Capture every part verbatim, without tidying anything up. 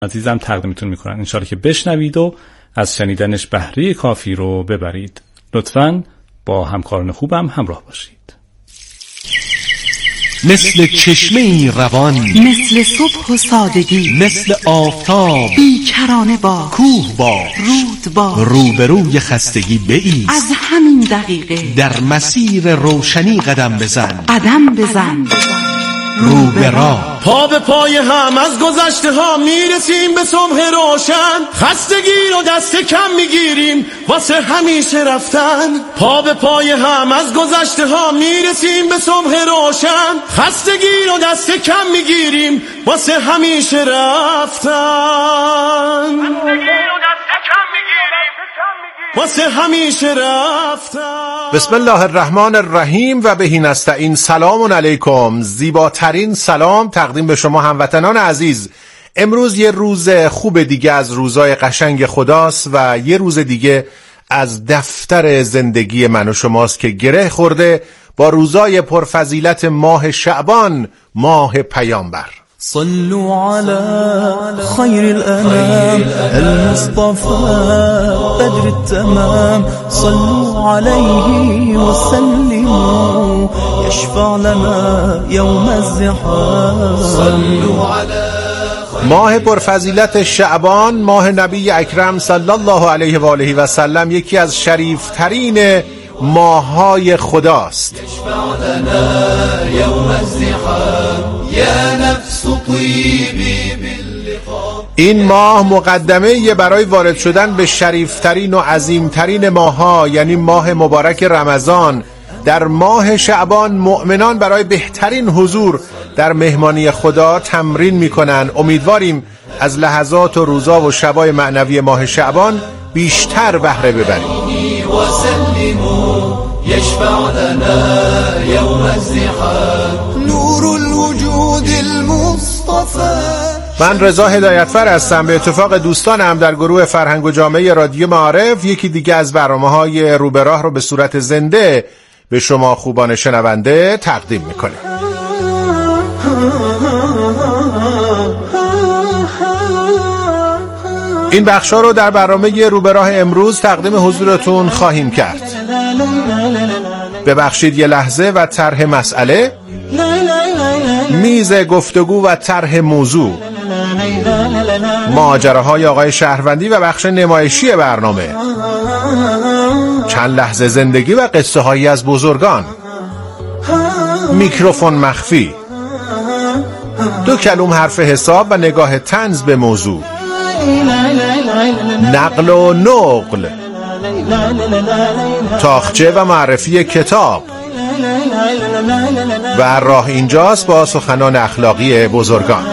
عزیزم تقدیمتون میکنن. انشالله که بشنوید و از شنیدنش بهره کافی رو ببرید. لطفاً با همکاران خوبم همراه باشید. مثل چشمه روان، مثل صبح و سادگی، مثل آفتاب بیکرانه با کوه با رود با روبروی خستگی بایست. از همین دقیقه در مسیر روشنی قدم بزن، قدم بزن رو به راه. پا به پای هم از گذشته ها میرسیم به صبح روشن، خستگی رو دست کم میگیریم واسه همیشه رفتن. پا به پای هم از گذشته ها میرسیم به صبح روشن، خستگی رو دست کم میگیریم واسه همیشه رفتن. واسه همیشه رفتن. بسم الله الرحمن الرحیم و بهی نستعین. سلام علیکم. زیباترین سلام تقدیم به شما هموطنان عزیز. امروز یه روز خوب دیگه از روزای قشنگ خداست و یه روز دیگه از دفتر زندگی من و شماست که گره خورده با روزای پرفضیلت ماه شعبان، ماه پیامبر. صلوا على خير الأنام المصطفى بدر التمام، صلوا عليه وسلموا يشفع لنا يوم الزحام. صلوا على ماه پرفضیلت شعبان، ماه نبی اکرم صلی الله علیه و آله و سلم، یکی از شریفترین ماه‌های خداست. این ماه مقدمه برای وارد شدن به شریفترین و عظیمترین ماه‌ها، یعنی ماه مبارک رمضان. در ماه شعبان مؤمنان برای بهترین حضور در مهمانی خدا تمرین می‌کنن. امیدواریم از لحظات و روزا و شبای معنوی ماه شعبان بیشتر بهره ببریم. يشفع لنا يوم الزحام نور الوجود المصطفى. من رضا هدایتفر هستم. به اتفاق دوستانم در گروه فرهنگ و جامعه رادیو معارف یکی دیگه از برنامه‌های رو به راه رو به صورت زنده به شما خوبان شنونده تقدیم می‌کنه. این بخشا رو در برنامه رو به راه امروز تقدیم حضورتون خواهیم کرد. ببخشید یه لحظه و طرح مسئله، میز گفتگو و طرح موضوع، ماجراهای آقای شهروندی و بخش نمایشی برنامه، چند لحظه زندگی و قصه هایی از بزرگان، میکروفون مخفی، دو کلوم حرف حساب و نگاه طنز به موضوع، نقل و نقل، تاخچه و معرفی کتاب و راه اینجاست با سخنان اخلاقی بزرگان.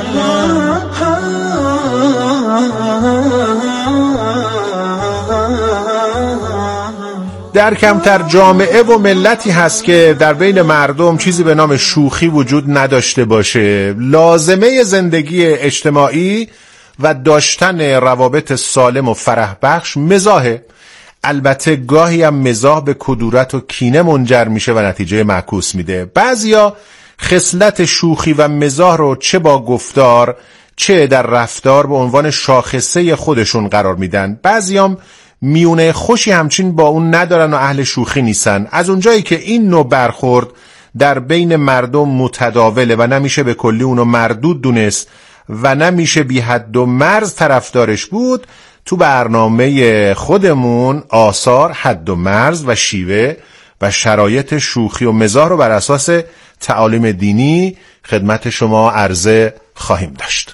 در کمتر جامعه و ملتی هست که در بین مردم چیزی به نام شوخی وجود نداشته باشه. لازمه زندگی اجتماعی و داشتن روابط سالم و فرح بخش مزاحه. البته گاهی هم مزاح به کدورت و کینه منجر میشه و نتیجه معکوس میده. بعضیا خصلت شوخی و مزاح رو چه با گفتار چه در رفتار به عنوان شاخصه خودشون قرار میدن. بعضیام میونه خوشی همچین با اون ندارن و اهل شوخی نیستن. از اونجایی که این نوع برخورد در بین مردم متداوله و نمیشه به کلی اونو مردود دونست و نمیشه بی حد و مرز طرفدارش بود، تو برنامه خودمون آثار، حد و مرز و شیوه و شرایط شوخی و مزاح رو بر اساس تعالیم دینی خدمت شما عرضه خواهیم داشت.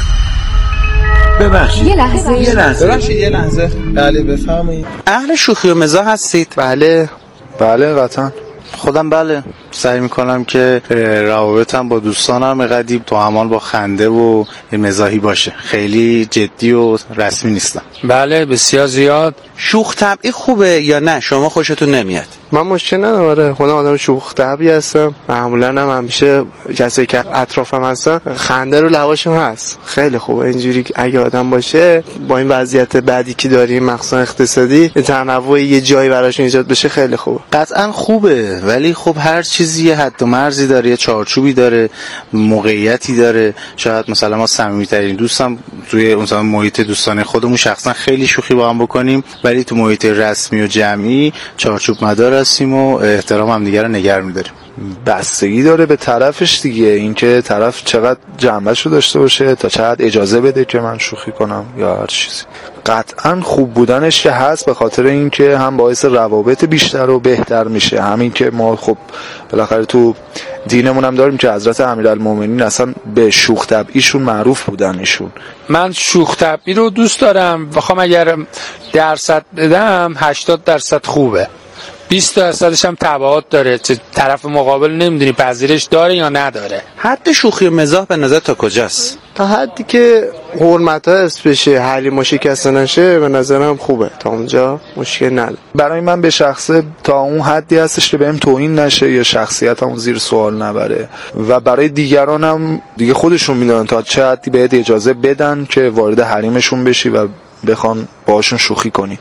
ببخشید یه لحظه یه لحظه ببخشید یه لحظه. بله بفرمایید. اهل شوخی و مزاح هستید؟ بله بله قطعا. خودم بله، سعی میکنم که روابطم با دوستانم قدیم تو امان با خنده و مزاحی باشه، خیلی جدی و رسمی نیستم. بله بسیار زیاد. شوخ طبعی خوبه یا نه؟ شما خوشتون نمیاد؟ من مشکل نداره، خودم آدم شوخ طبعی هستم. معمولا هم همیشه کسایی که اطرافم هستن خنده رو لواشم هست. خیلی خوبه اینجوری اگه آدم باشه با این وضعیت بعدی که داریم مخصوصا اقتصادی تنوع یه جایی براش ایجاد بشه خیلی خوبه. قطعا خوبه، ولی خب هر چی چیزی یه حد و مرزی داره، یه چارچوبی داره، موقعیتی داره. شاید مثلا ما صمیمی‌ترین دوستم توی مثلا محیط دوستانه خودمون شخصا خیلی شوخی با هم بکنیم، ولی تو محیط رسمی و جمعی چارچوب مدار هستیم و احترام هم دیگه رو نگه می‌داریم. بستگی داره به طرفش دیگه، اینکه طرف چقدر جنبه‌شو داشته باشه تا چقدر اجازه بده که من شوخی کنم یا هر چیزی. قطعا خوب بودنش که هست، به خاطر اینکه هم باعث روابط بیشتر و بهتر میشه. همین که ما خب بالاخره تو دینمون هم داریم که حضرت امیرالمومنین اصلا به شوخ طبعیشون معروف بودن. ایشون من شوخ طبعی رو دوست دارم، بخوام اگر درصد بدم هشتاد درصد خوبه، بیست درصدش هم تبعات داره، چه طرف مقابل نمیدونی پذیرش داره یا نداره. حد شوخی و مزاح به نظر تا کجاست؟ تا حدی که حرمت‌ها حفظ بشه، حریم و شکسته نشه، به نظرم خوبه. تا اونجا مشکل نداره. برای من به شخصه تا اون حدی هستش که بهم توهین نشه یا شخصیتمو زیر سوال نبره، و برای دیگران هم دیگه خودشون میدونن تا چه حدی بهت اجازه بدن که وارد حریمشون بشی و بخوان باشون شوخی کنی.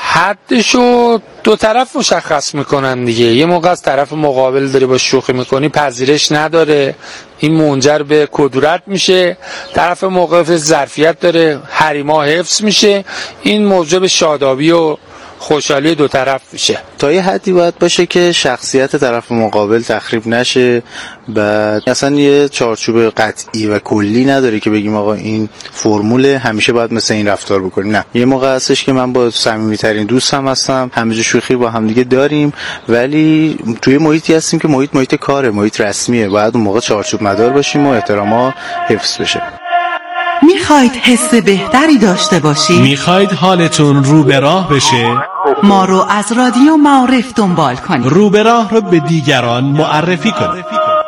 حدشو دو طرف مشخص میکنن دیگه. یه موقع از طرف مقابل داری با شوخی میکنی پذیرش نداره، این منجر به کدورت میشه. طرف مقابل ظرفیت داره، حریما حفظ میشه، این موجب شادابی و خوشحالی دو طرف میشه. تا یه حدی باید باشه که شخصیت طرف مقابل تخریب نشه، بعد اصلا یه چارچوب قطعی و کلی نداره که بگیم آقا این فرمول همیشه باید مثل این رفتار بکنیم. نه، یه موقع هستش که من با صمیمی‌ترین دوستم هستم، همه شوخی با هم دیگه داریم، ولی توی محیطی هستیم که محیط محیط کاره، محیط رسمیه، باید اون موقع چارچوب مدار باشیم و احتراما حفظ بشه. میخواید حس بهتری داشته باشید؟ میخواید حالتون رو به راه بشه؟ ما رو از رادیو معارف دنبال کنید. رو به راه رو به دیگران معرفی کنید.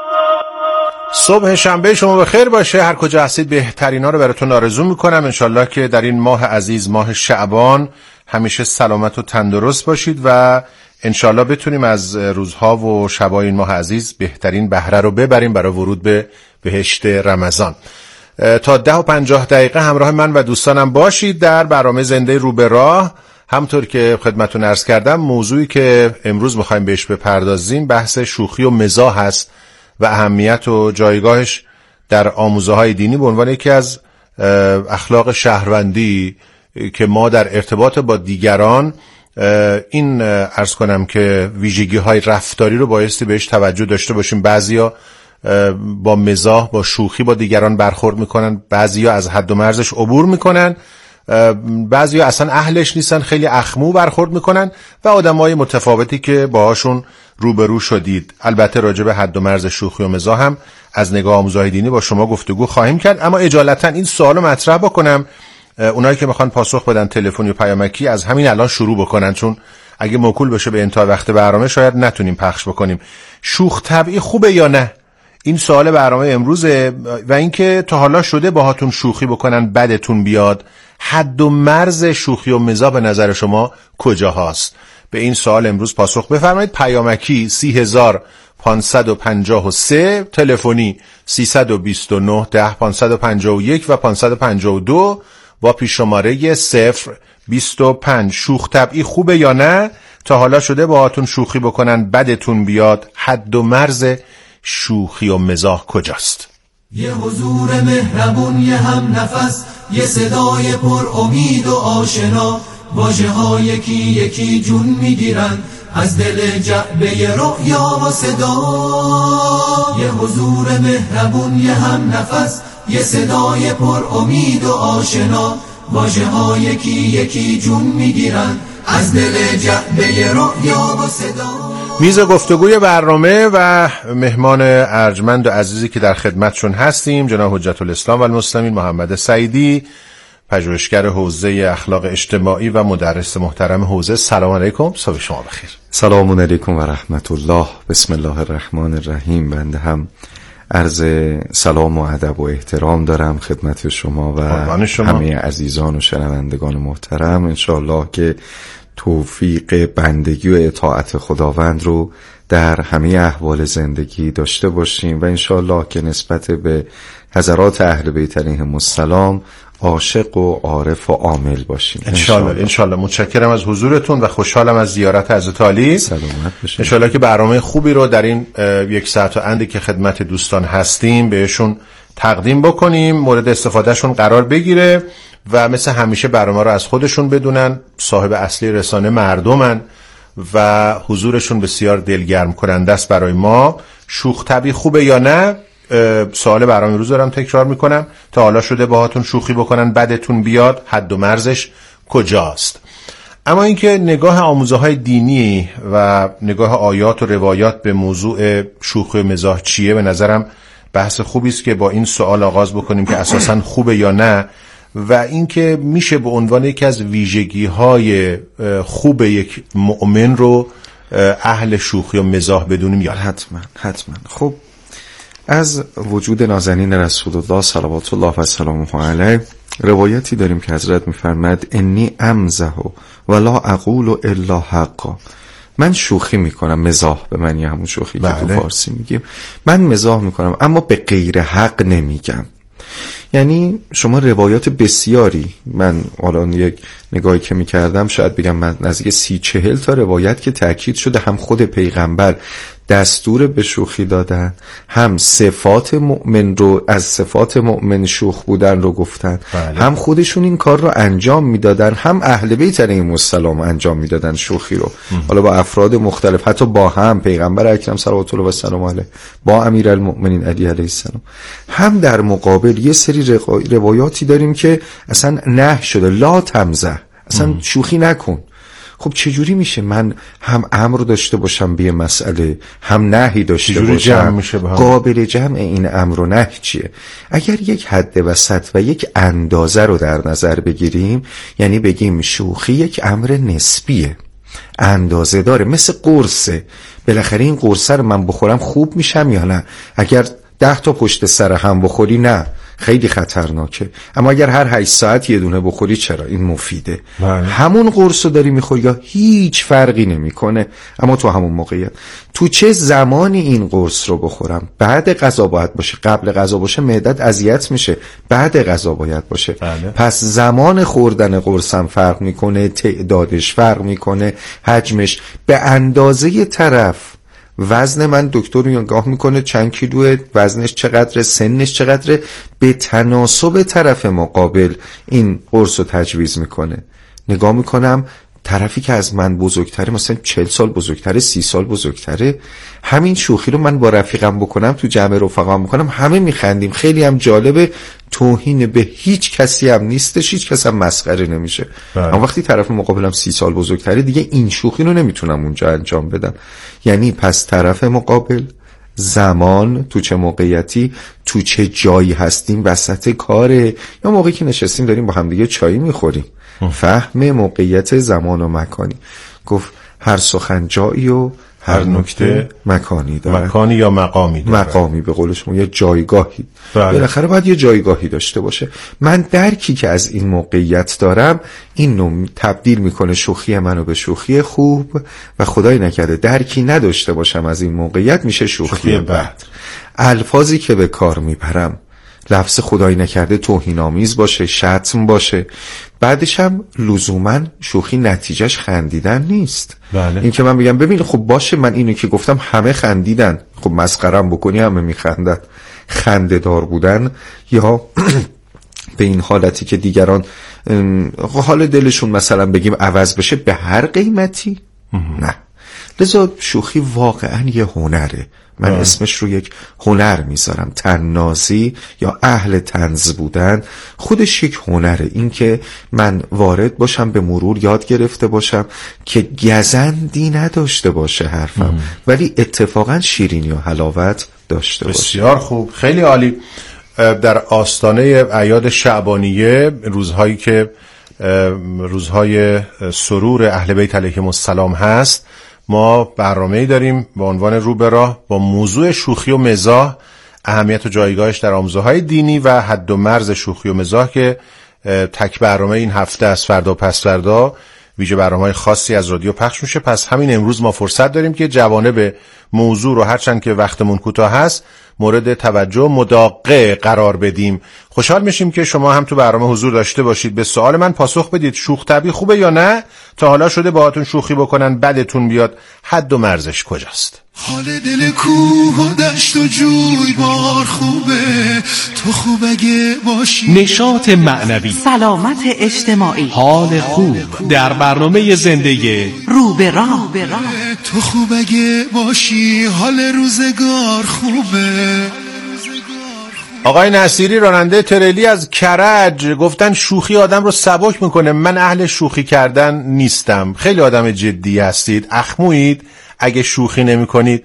صبح شنبه شما بخیر باشه. هر کجا هستید بهترینا رو براتون آرزو میکنم. انشالله که در این ماه عزیز، ماه شعبان، همیشه سلامت و تندرست باشید و انشالله بتونیم از روزها و شبای این ماه عزیز بهترین بهره رو ببریم برای ورود به بهشت رمضان. تا ده و پنجاه دقیقه همراه من و دوستانم باشید در برنامه زنده رو به راه. همطور که خدمتتون عرض کردم، موضوعی که امروز میخوایم بهش بپردازیم بحث شوخی و مزاح هست و اهمیت و جایگاهش در آموزه‌های دینی به عنوان یکی از اخلاق شهروندی که ما در ارتباط با دیگران این عرض کنم که ویژگی‌های رفتاری رو بایستی بهش توجه داشته باشیم. بعضیا با مزاح، با شوخی با دیگران برخورد میکنن، بعضیا از حد و مرزش عبور میکنن، بعضیا اصلا اهلش نیستن، خیلی اخمو برخورد میکنن و آدمای متفاوتی که باهاشون روبرو شدید. البته راجع به حد و مرز شوخی و مزاح هم از نگاه آموزهای دینی با شما گفتگو خواهیم کرد، اما اجالتا این سوالو مطرح بکنم. اونایی که میخوان پاسخ بدن تلفنی و پیامکی از همین الان شروع بکنن، چون اگه موکول بشه به انتهای وقت برنامه شاید نتونیم پخش بکنیم. شوخ طبعی خوبه یا نه؟ این سوال برنامه امروزه. و اینکه تا حالا شده باهاتون شوخی بکنن بدتون بیاد؟ حد و مرز شوخی و مزاح به نظر شما کجا هست؟ به این سوال امروز پاسخ بفرمایید. پیامکی سی هزار پانصد و پنجاه و سه، تلفنی سیصد و بیست و نه ده پانصد و پنجاه و یک و پانصد و پنجاه و دو با پیش شماره صفر بیست و پنج. شوخ طبعی خوبه یا نه؟ تا حالا شده باهاتون شوخی بکنن بدتون بیاد؟ حد و مرز شوخی و مزاح کجاست؟ یه حضور مهربون، یه هم نفس، یه صدای پر امید و آشنا، واژه ها یکی یکی جون میگیرن از دل جعبه رؤیا و صدا. یه حضور مهربون، یه هم نفس، یه صدای پر امید و آشنا، واژه ها یکی یکی جون میگیرن از دل جعبه رؤیا و صدا. میز گفتگوی برنامه و مهمان ارجمند و عزیزی که در خدمتشون هستیم جناب حجت الاسلام و المسلمین محمد سعیدی، پژوهشگر حوزه اخلاق اجتماعی و مدرس محترم حوزه. سلام علیکم، صبح شما بخیر. سلام علیکم و رحمت الله. بسم الله الرحمن الرحیم. بنده هم عرض سلام و ادب و احترام دارم خدمت شما و شما. همه عزیزان و شنوندگان محترم. انشاءالله که توفیق بندگی و اطاعت خداوند رو در همه احوال زندگی داشته باشیم و انشاءالله که نسبت به حضرات اهل بیت علیهم السلام عاشق و عارف و عامل باشیم انشاءالله. انشاءالله. متشکرم از حضورتون و خوشحالم از زیارت حضرت عالی. سلامت باشید. انشاءالله که برنامه خوبی رو در این یک ساعت و اندی که خدمت دوستان هستیم بهشون تقدیم بکنیم، مورد استفادهشون قرار بگیره و مثل همیشه برنامه رو از خودشون بدونن، صاحب اصلی رسانه مردمن و حضورشون بسیار دلگرم کننده است برای ما. شوخ طبعی خوبه یا نه؟ سوال برنامه روز دارم تکرار میکنم. تا حالا شده باهاتون شوخی بکنن بدتون بیاد؟ حد و مرزش کجاست؟ اما اینکه نگاه آموزه های دینی و نگاه آیات و روایات به موضوع شوخی و مزاح چیه، به نظرم بحث خوبی است که با این سوال آغاز بکنیم که اساساً خوبه یا نه، و اینکه میشه به عنوان یکی از ویژگی های خوب یک مؤمن رو اهل شوخی و مزاح بدونیم یا حتما حتما. خب از وجود نازنین رسول الله صلوات الله و سلامه علیه روایتی داریم که حضرت میفرماد انی امزح ولا اقول الا حقا. من شوخی میکنم، مزاح به معنی همون شوخی بله. که تو فارسی میگیم. من مزاح میکنم اما به غیر حق نمیگم. یعنی شما روایات بسیاری، من الان یک نگاهی که میکردم شاید بگم من نزدیک سی چهل تا روایت که تأکید شده هم خود پیغمبر دستور به شوخی دادن، هم صفات مؤمن رو از صفات مؤمن شوخ بودن رو گفتن بله. هم خودشون این کار رو انجام میدادن، هم اهل بیت علیهم السلام انجام میدادن شوخی رو ام. حالا با افراد مختلف، حتی با هم پیغمبر اکرم صلوات الله و سلام علیه با امیرالمؤمنین علی علیه السلام. هم در مقابل یه سری روایاتی داریم که اصلا نهی شده، لا تمزح، اصلا ام. شوخی نکن. خب چجوری میشه من هم امر داشته باشم به مسئله، هم نهی داشته باشم؟ قابل جمع این امر و نهی چیه؟ اگر یک حد وسط و یک اندازه رو در نظر بگیریم، یعنی بگیم شوخی یک امر نسبیه، اندازه داره، مثل قرصه. بالاخره این قرصه رو من بخورم خوب میشم یا نه؟ اگر ده تا پشت سر هم بخوری نه، خیلی خطرناکه. اما اگر هر هشت ساعت یه دونه بخوری چرا؟ این مفیده. بله. همون قرص رو داری میخوری یا هیچ فرقی نمیکنه. اما تو همون موقعیت تو چه زمانی این قرص رو بخورم؟ بعد غذا باید باشه، قبل غذا باشه معدت اذیت میشه، بعد غذا باید باشه. بله. پس زمان خوردن قرصم فرق میکنه، تعدادش فرق میکنه، حجمش به اندازه طرف. وزن من دکتر رو نگاه میکنه چند کیلوه، وزنش چقدره، سنش چقدره، به تناسب طرف مقابل این قرص رو تجویز میکنه. نگاه میکنم طرفی که از من بزرگتره، مثلا چهل سال بزرگتره، سی سال بزرگتره، همین شوخی رو من با رفیقم بکنم، تو جمع رفقام بکنم، همه میخندیم، خیلی هم جالبه، توهین به هیچ کسی هم نیستش، هیچ کس هم مسخره نمیشه. اما وقتی طرف مقابلم سی سال بزرگتره دیگه این شوخی رو نمیتونم اونجا انجام بدم. یعنی پس طرف مقابل، زمان، تو چه موقعیتی، تو چه جایی هستیم، وسط کاره یا موقعی که نشستیم داریم با هم دیگه چایی میخوریم، فهم موقعیت زمان و مکانی. گفت هر سخن جایی و هر نکته مکانی داره، مکانی یا مقامی داره. مقامی به قول شما، یه جایگاهی. بالاخره باید یه جایگاهی داشته باشه. من درکی که از این موقعیت دارم این نوع تبدیل میکنه شوخی منو به شوخی خوب، و خدای نکرده درکی نداشته باشم از این موقعیت میشه شوخی, شوخی بد. الفاظی که به کار میبرم لفظ خدای نکرده توهین آمیز باشه، شتم باشه، بعدش هم لزوما شوخی نتیجهش خندیدن نیست. بله. این که من بگم ببین خب باشه من اینو که گفتم همه خندیدن، خب مسخره‌ام بکنی همه میخندن. خنده دار بودن یا به این حالتی که دیگران حال دلشون مثلا بگیم عوض بشه به هر قیمتی نه. لذا شوخی واقعا یه هنره. من آه. اسمش رو یک هنر میذارم. طنازی یا اهل طنز بودن خودش یک هنره. این که من وارد باشم به مرور یاد گرفته باشم که گزندی نداشته باشه حرفم ام. ولی اتفاقا شیرینی و حلاوت داشته باشه. بسیار خوب، خیلی عالی. در آستانه اعیاد شعبانیه، روزهایی که روزهای سرور اهل بیت علیهم السلام هست، ما برنامه‌ای داریم با عنوان رو به راه با موضوع شوخی و مزاح، اهمیت و جایگاهش در آموزه‌های دینی و حد و مرز شوخی و مزاح که تک برنامه این هفته از فردا و پس فردا ویژه برنامه‌های خاصی از رادیو پخش میشه. پس همین امروز ما فرصت داریم که جوانب موضوع رو هرچند که وقتمون کوتاه هست مورد توجه مداقه قرار بدیم. خوشحال میشیم که شما هم تو برنامه حضور داشته باشید، به سوال من پاسخ بدید شوخ طبعی خوبه یا نه؟ تا حالا شده باهاتون شوخی بکنن بدتون بیاد؟ حد و مرزش کجاست؟ حال دل کوه و دشت و جوی بار خوبه، تو خوب اگه باشی. نشاط معنوی، سلامت اجتماعی، حال خوب در برنامه زندگی رو به راه. تو خوب اگه باشی حال روزگار خوبه. آقای نصیری راننده تریلی از کرج گفتن شوخی آدم رو سبک میکنه. من اهل شوخی کردن نیستم. خیلی آدم جدی هستید، اخمویید اگه شوخی نمی کنید.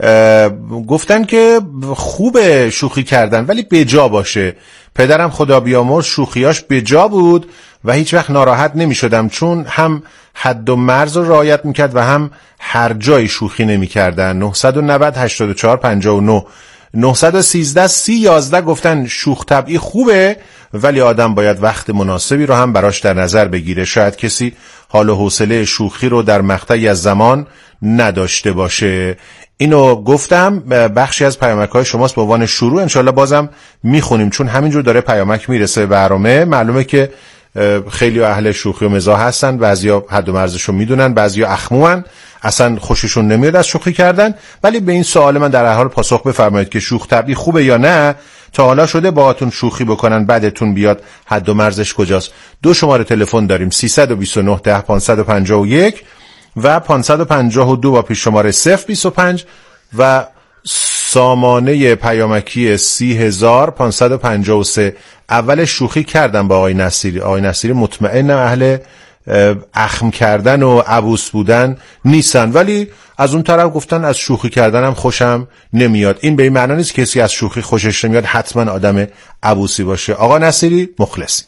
گفتن که خوبه شوخی کردن ولی بجا باشه. پدرم خدا بیامرز شوخیاش بجا بود و هیچ وقت ناراحت نمی شدم چون هم حد و مرز رو رعایت میکرد و هم هر جای شوخی نمی کردن. نه نه صفر هشت چهار پنج نه نه یک سه سی یازده گفتن شوخ طبعی خوبه ولی آدم باید وقت مناسبی رو هم براش در نظر بگیره. شاید کسی حال و حوصله شوخی رو در مقطعی از زمان نداشته باشه. اینو گفتم. بخشی از پیامک‌های شماست به عنوان شروع، انشالله بازم میخونیم چون همینجور داره پیامک میرسه برنامه. معلومه که خیلی اهل شوخی و مزاح هستن، بعضیا حد و مرزشو میدونن، بعضیا اخموان اصلا خوششون نمیاد از شوخی کردن. ولی به این سوال من در هر حال پاسخ بفرمایید که شوخ طبعی خوبه یا نه؟ تا حالا شده باهاتون شوخی بکنن بعدتون بیاد؟ حد و مرزش کجاست؟ دو شماره تلفن داریم سیصد و بیست و نه ده پانصد و پنجاه و یک و پانصد و پنجاه و دو با پیش شماره صفر بیست و پنج و سامانه پیامکی سی هزار پانصد و پنجاه و سه. اول شوخی کردم با آقای نصیری. آقای نصیری مطمئنم اهل اخم کردن و عبوس بودن نیستن ولی از اون طرف گفتن از شوخی کردنم خوشم نمیاد. این به این معنی نیست کسی از شوخی خوشش نمیاد حتما آدم عبوسی باشه. آقا نصیری مخلصی.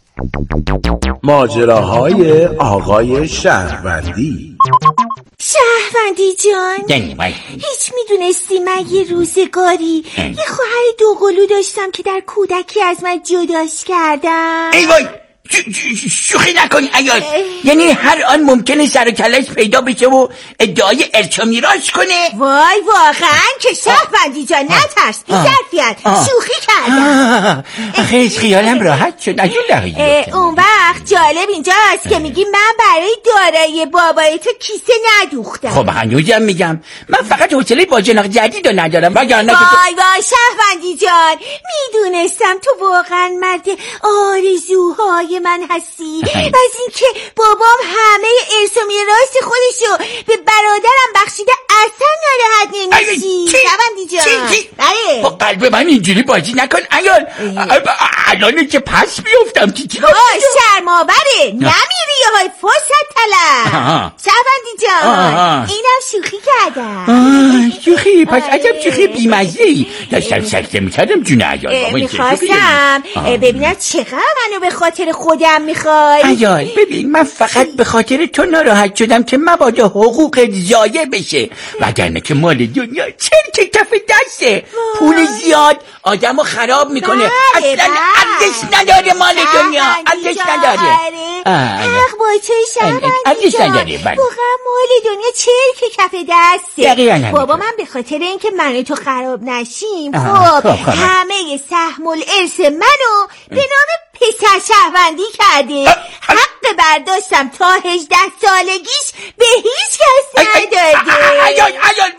ماجراهای آقای شهروندی. شهروندی جان، هیچ میدونستی من یه روزگاری یه خواهر دوقلو داشتم که در کودکی از من جداش کردم؟ ای وای شوخی نکنی عیال، یعنی هر آن ممکنه سر و کلش پیدا بشه و ادعای ارث و میراث کنه؟ وای واقعا که شهروندی جان نترس، بی ظرفیت شوخی کردم. خیلی خیالم راحت شد. اون وقت جالب اینجاست که میگی من برای دارایی بابای تو کیسه ندوختم. خب هنوزم میگم من فقط حوصله باجناق جدید رو ندارم. وای وای شهروندی جان، میدونستم تو واقعا مرد آرزوهای من هستی و از این که بابام همه ارث و میراث خودشو به برادرم بخشیده اصلا ناراحت نمیشی. شهروندی جان با قلب من اینجوری بازی نکن عیال، الانه که پس بیفتم چی چی شرماوره نمیری یه های فرصت طلب. شهروندی جان اینم شوخی کردم. شوخی؟ پس عجب شوخی بیمزه‌ای. داشتم سکته میکردم جون عیال. میخواستم ببینم چقدر منو به خاطر خودم میخوای. عیال ببین من فقط به خاطر تو ناراحت شدم که مبادا حقوق ضایع بشه، وگرنه که مال دنیا چرک کف دسته. پول زیاد آدمو خراب میکنه. اصلا ارزش نداره مال دنیا، ارزش نداره. حق با چه شهروندی جان، واقعا مال دنیا چرک کف دسته. بابا من به خاطر اینکه من تو خراب نشیم خب همه سهم الارث منو به نام پسر شهروندی کرده. حق برداشتم تا هجده سالگیش به هیچ کس نداده. عیال عیال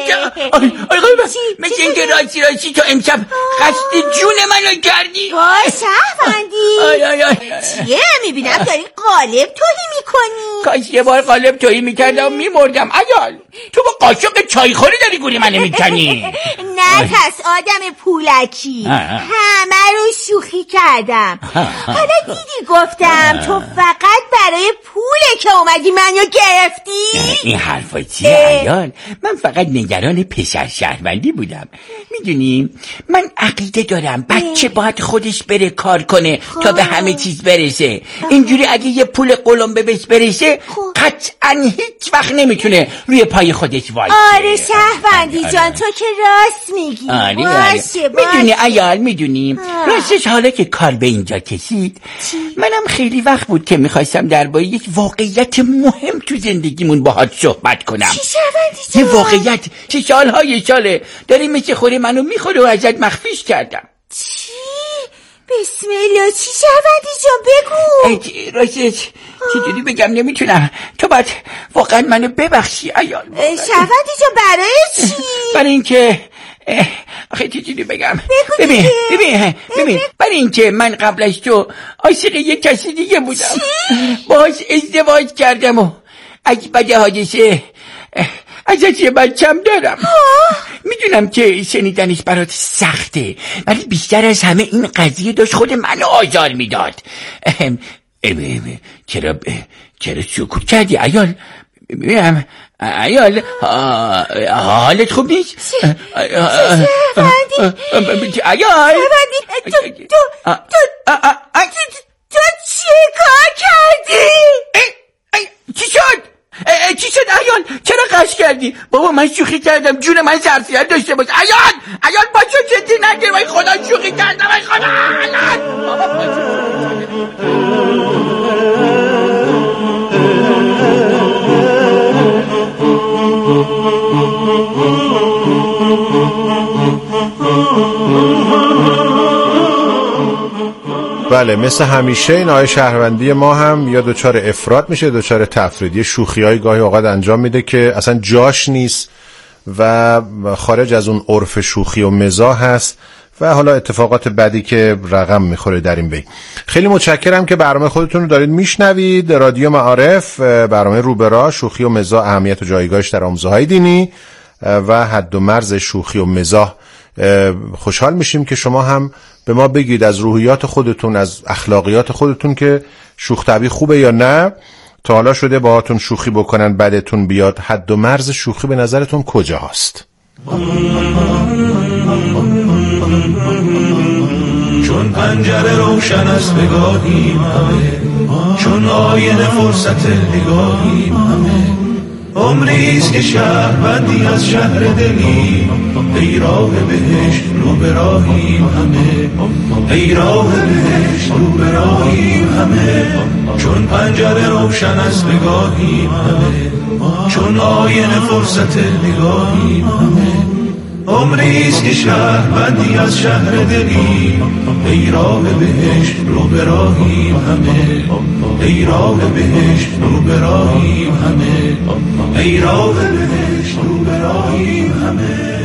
مثل اینکه راستی راستی تو امشب قصد جون منو کردی. وای شهروندی چیه میبینم داری قالب توهی میکنی؟ کاش یه بار قالب توهی میکردم میمردم. عیال تو با قاشق چایخوری داری گوری منو میکنی. نه پس آدم پولکی همه رو شوخی کردم. حالا دیدی گفتم تو فقط برای پوله که اومدی منو گرفتی؟ این حرفا چیه عیال؟ من فقط نگران پسر شهروندی بودم. میدونی من عقیده دارم بچه باید خودش بره کار کنه تا به همه چیز برسه. اینجوری اگه یه پول قلمبه بهش برسه قطعا هیچ وقت نمیتونه روی پای خودش وایسه. آره شهروندی جان تو که راست میگی. آره باشه باشه. میدونی عیال میدونیم راستش حالا که کار به اینجا کشید چی؟ منم خیلی وقت بود که میخواستم درباره یک واقعیت مهم تو زندگیمون باهات صحبت کنم. چی شهروندی جان؟ یه واقعیت که سالهای ساله داری مثل خوری منو میخوره و ازت مخفیش کردم. چی؟ بسم الله چی شهروندی جان بگو. راستش چجوری بگم نمیتونم. تو باید واقعا منو ببخشی عیال. شهروندی جان برای چی؟ برای اینکه آخه چجوری بگم ببین ببین ببین برای اینکه من قبل از تو عاشق یه کسی دیگه بودم باهاش ازدواج کردم و از بعد حادثه ازش یه بچم دارم. میدونم که شنیدنش برات سخته ولی بیشتر از همه این قضیه داشت خود منو آزار میداد. چرا چرا سکوت کردی عیال؟ ببینم عیال حالت خوب نیست؟ شهروندی عیال تو تو تو چی کار کردی؟ چی شد؟ چی شد عیال؟ چرا قش کردی؟ بابا من شوخی کردم جون من ظرفیت داشته باش. عیال عیال باشو جدی نگیر وای خدا شوخی کردم وای خدا عیال بابا باشو. بله مثل همیشه این آقای شهروندی ما هم یا دوچار افراط میشه دوچار تفرید. یه شوخی‌های گاهی اوقات انجام میده که اصلا جاش نیست و خارج از اون عرف شوخی و مزاح هست و حالا اتفاقات بدی که رقم میخوره در این بین. خیلی متشکرم که برنامه خودتون رو دارید میشنوید. رادیو معارف، برنامه روبرا، شوخی و مزاح، اهمیت و جایگاهش در آموزه‌های دینی و حد و مرز شوخی و مزاح. خوشحال میشیم که شما هم به ما بگید از روحیات خودتون، از اخلاقیات خودتون که شوخ طبعی خوبه یا نه. تا حالا شده باهاتون شوخی بکنن بدتون بیاد؟ حد و مرز شوخی به نظرتون کجا هست؟ چون پنجره روشن است بگاهیم همه، چون آینه فرصت نگاهیم همه، عمریست که شهروندی از شهر دلیم، ای راه بهشت رو براهیم همه، ای راه بهشت رو براهیم همه، چون پنجره روشن است بگاهیم همه، چون آینه فرصت نگاهیم همه، عمریست که شهروندی از شهر دلیم، ای راه بهشت رو براهیم همه، ای راه بهشت رو براهیم همه، ای راه بهشت رو براهیم همه.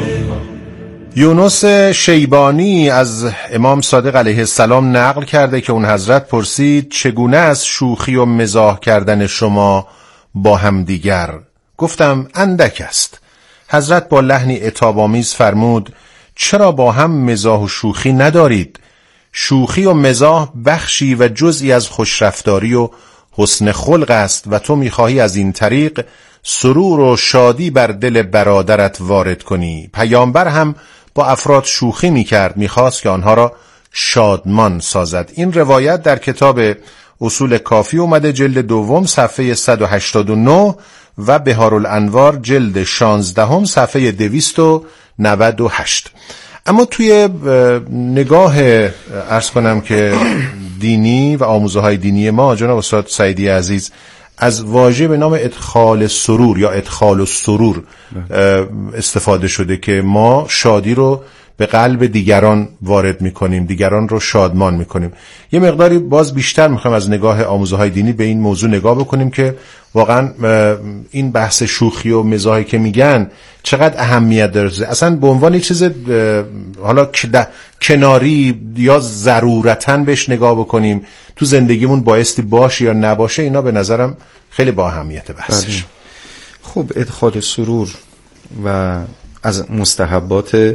یونس شیبانی از امام صادق علیه السلام نقل کرده که اون حضرت پرسید چگونه از شوخی و مزاح کردن شما با هم دیگر؟ گفتم اندک است. حضرت با لحنی عتاب‌آمیز فرمود چرا با هم مزاح و شوخی ندارید؟ شوخی و مزاح بخشی و جزئی از خوشرفتاری و حسن خلق است و تو می‌خواهی از این طریق سرور و شادی بر دل برادرت وارد کنی. پیامبر هم با افراد شوخی می‌کرد، می‌خواست که آنها را شادمان سازد. این روایت در کتاب اصول کافی اومده، جلد دوم صفحه صد و هشتاد و نه و بهارالانوار جلد شانزدهم صفحه دویست و نود و هشت. اما توی نگاه عرض کنم که دینی و آموزه های دینی ما، جناب استاد سعیدی عزیز، از واژه به نام ادخال سرور یا ادخال السرور استفاده شده که ما شادی رو به قلب دیگران وارد میکنیم، دیگران رو شادمان میکنیم. یه مقداری باز بیشتر میخوایم از نگاه آموزه های دینی به این موضوع نگاه بکنیم که واقعا این بحث شوخی و مزاحی که میگن چقدر اهمیت داره. اصلا به عنوان یک چیز حالا کناری یا ضرورتاً بهش نگاه بکنیم، تو زندگیمون بایستی باشه یا نباشه، اینا به نظرم خیلی با اهمیت بحثش. خب ادخال سرور و از مستحبات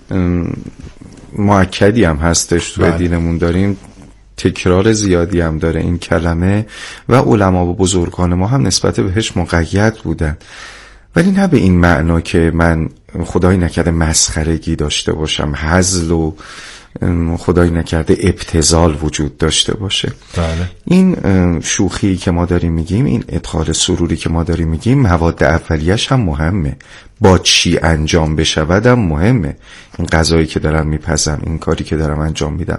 مؤکدی هم هستش تو دینمون داریم، تکرار زیادی هم داره این کلمه و علما و بزرگان ما هم نسبت بهش مقید بودن، ولی نه به این معنا که من خدای نکرده مسخرگی داشته باشم، هزل و خدای نکرده ابتذال وجود داشته باشه. بله. این شوخی که ما داریم میگیم، این ادخال سروری که ما داریم میگیم، مواد اولیش هم مهمه، با چی انجام بشودم مهمه. این غذایی که دارم میپزم، این کاری که دارم انجام میدم،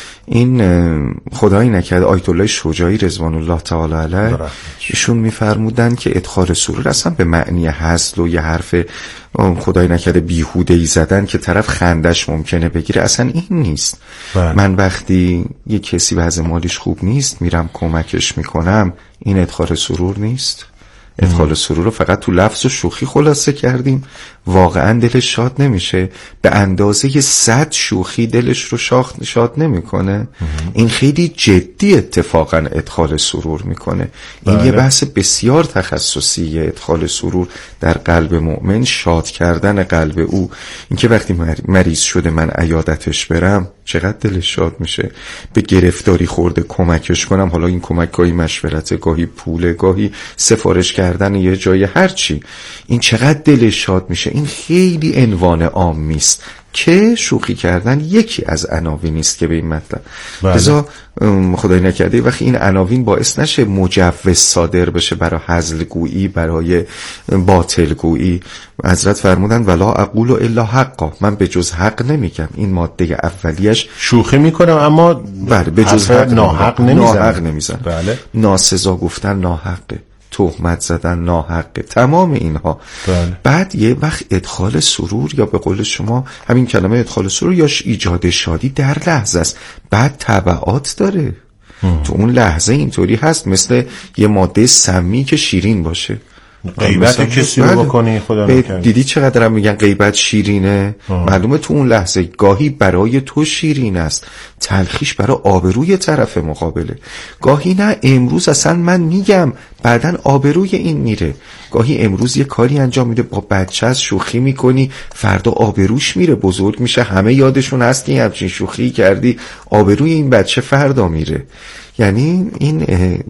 این خدایی نکرده آیت الله شجاعی رضوان الله تعالی علیه ایشون میفرمودن که ادخال سرور اصلا به معنی هزل و یه حرف خدایی نکرده بیهوده‌ای زدن که طرف خندش ممکنه بگیره، اصلا این نیست. بله. من وقتی یه کسی وضع مالیش خوب نیست میرم کمکش میکنم، این ادخال سرور نیست. ادخال سرور رو فقط تو لفظ و شوخی خلاصه کردیم، واقعا دلش شاد نمیشه، به اندازه صد شوخی دلش رو شاخ شاد نمیکنه. این خیلی جدی اتفاقا ادخال سرور میکنه. این بله. یه بحث بسیار تخصصیه، ادخال سرور در قلب مؤمن، شاد کردن قلب او. اینکه وقتی مریض شده من عیادتش برم چقدر دلش شاد میشه، به گرفتاری خورده کمکش کنم، حالا این کمک گاهی مشورت، گاهی پول، گاهی سفارش کردن یه جای، هرچی، این چقدر دلش شاد میشه. این خیلی عنوان عامی است که شوخی کردن یکی از عناوین است که به این مطلب. لذا خدای نکرده وقتی این عناوین باعث نشه مجوز صادر بشه برای هزل گویی، برای باطل گویی. حضرت فرمودن ولا اقول الا حقا، من به جز حق نمیگم. این ماده اولیش شوخی میکنم اما بله به جز حق ناحق نمیزنم. نمیزنم. بله. ناسزا گفتن ناحقه، تهمت زدن ناحقه، تمام اینها. بله. بعد یه وقت ادخال سرور، یا به قول شما همین کلمه ادخال سرور، یا ایجاد شادی در لحظه است، بعد تبعات داره. ام. تو اون لحظه اینطوری هست مثل یه ماده سمی که شیرین باشه. غیبت کسی رو بکنی خدا نکرده. دیدی چقدر هم میگن غیبت شیرینه؟ آه. معلومه تو اون لحظه گاهی برای تو شیرین است، تلخیش برای آبروی طرف مقابله. گاهی نه امروز اصلا من میگم بعدن آبروی این میره. گاهی امروز یه کاری انجام میده با بچه از شوخی میکنی، فردا آبروش میره، بزرگ میشه، همه یادشون هست که همچین شوخی کردی، آبروی این بچه فردا میره. یعنی این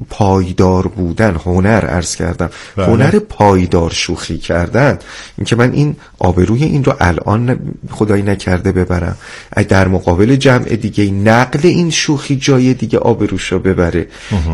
پایدار بودن، هنر عرض کردم، بله. هنر پایدار شوخی کردن، این که من این آبروی این رو الان خدایی نکرده ببرم، در مقابل جمع دیگه نقل این شوخی جای دیگه آبروش رو ببره.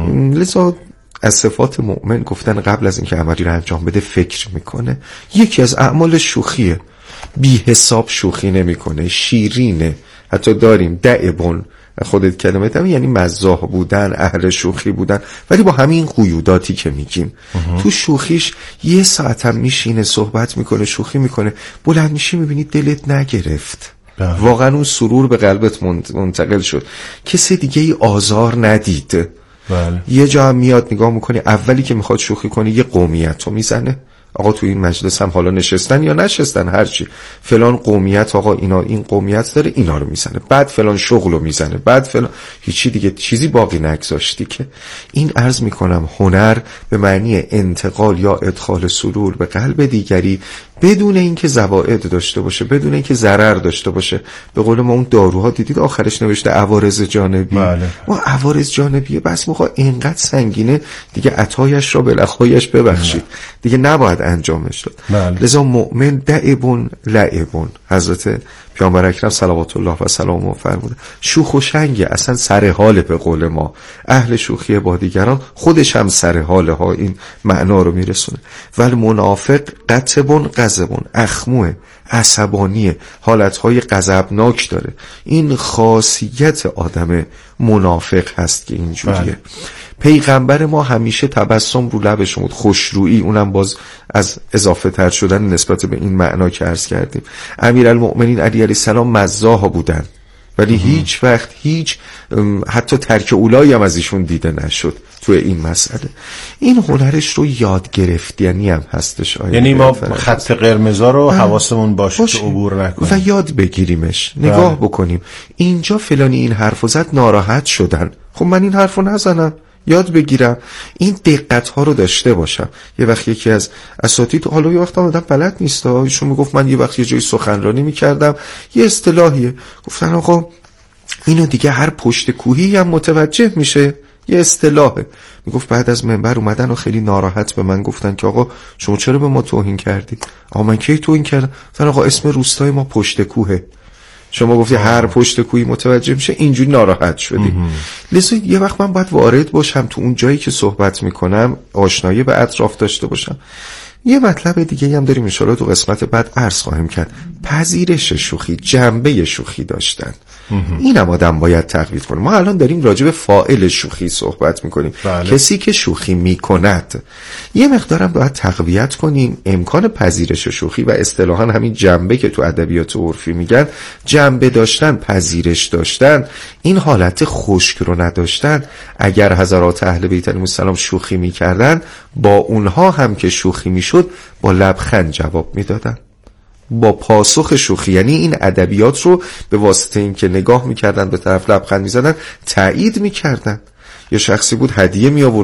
لذا از صفات مؤمن گفتن قبل از اینکه عملی رو انجام بده فکر میکنه. یکی از اعمال شوخیه، بی حساب شوخی نمیکنه، شیرینه. حتی داریم دعبون، خودت کلمه دم، یعنی مزاح بودن، اهل شوخی بودن، ولی با همین قیوداتی که میگیم. تو شوخیش یه ساعت هم میشینه صحبت میکنه، شوخی میکنه، بلند میشی میبینی دلت نگرفت. بله. واقعا اون سرور به قلبت منتقل شد، کسی دیگه ای آزار ندید. بله. یه جا هم میاد نگاه میکنی، اولی که میخواد شوخی کنی یه قومیت رو میزنه. آقا تو این مجلس هم حالا نشستن یا نشستن هرچی، فلان قومیت آقا اینا این قومیت داره، اینا رو میزنه، بعد فلان شغل رو میزنه، بعد فلان، هیچی دیگه چیزی باقی نگذاشتی. که این عرض میکنم هنر به معنی انتقال یا ادخال سرور به قلب دیگری بدون اینکه زوائد داشته باشه، بدون اینکه ضرر داشته باشه. به قول ما اون داروها دیدید آخرش نوشته عوارض جانبی. بله. ما عوارض جانبیه بس موقع اینقدر سنگینه دیگه عطایش را به لخایش ببخشید. بله. دیگه نباید انجامش داد. بله. لذا مؤمن دعبون لعبون، حضرت پیامبر اکرم صلوات الله و سلامه فرموده، شوخ و شنگه، اصلا سر حال. به قول ما اهل شوخی با دیگران خودش هم سر حاله ها، این معنا رو میرسونه. ولی منافق قطبون غضبون، اخموه، عصبانیه، حالتهای غضبناک داره. این خاصیت آدم منافق هست که اینجوریه. بله. پیغمبر ما همیشه تبسم رو لبش بود، خوشرویی، اونم باز از اضافه تر شدن نسبت به این معنا که عرض کردیم. امیرالمؤمنین علی علیه السلام مزاح بودن، ولی ام. هیچ وقت هیچ حتی ترک اولایی هم از ایشون دیده نشد توی این مسئله. این هنرش رو یاد گرفتنی هم هستش. یعنی ما خط قرمزا رو حواسمون باشه که عبور نکنیم و یاد بگیریمش، نگاه بله. بکنیم اینجا فلانی این حرفو زد ناراحت شدن، خب من این حرفو نزنم، یاد بگیرم، این دقت ها رو داشته باشم. یه وقت یکی از اساتید، حالا یه وقت آدم بلد نیست، ایشون میگفت من یه وقت یه جایی سخنرانی میکردم، یه اصطلاحیه، گفتن آقا اینو دیگه هر پشت کوهی هم متوجه میشه، یه اصطلاحه. میگفت بعد از منبر اومدن و خیلی ناراحت به من گفتن که آقا شما چرا به ما توهین کردید؟ آقا من کی توهین کردم؟ گفتن آقا اسم روستای ما پشت کوهه. شما گفتی هر پشت کوی متوجه میشه، اینجوری ناراحت شدی. لذا یه وقت من باید وارد باشم تو اون جایی که صحبت میکنم، آشنایی به اطراف داشته باشم. یه مطلب دیگه هم داریم انشاءالله تو قسمت بعد عرض خواهیم کرد، پذیرش شوخی، جنبه شوخی داشتن. اینم آدم باید تقویت کنه. ما الان داریم راجع به فاعل شوخی صحبت میکنیم، بله. کسی که شوخی میکند. یه مقدارم باید تقویت کنیم امکان پذیرش شوخی و اصطلاحاً همین جنبه که تو ادبیات عرفی میگن، جنبه داشتن، پذیرش داشتن، این حالت خشک رو نداشتن. اگر حضرات اهل بیت علیهم السلام شوخی میکردن، با اونها هم که شوخی میشد با لبخند جواب میدادن، با پاسخ شوخی. یعنی این ادبیات رو به واسطه این که نگاه میکردن به طرف لبخند میزدن تایید میکردن. یه شخصی بود هدیه می آورد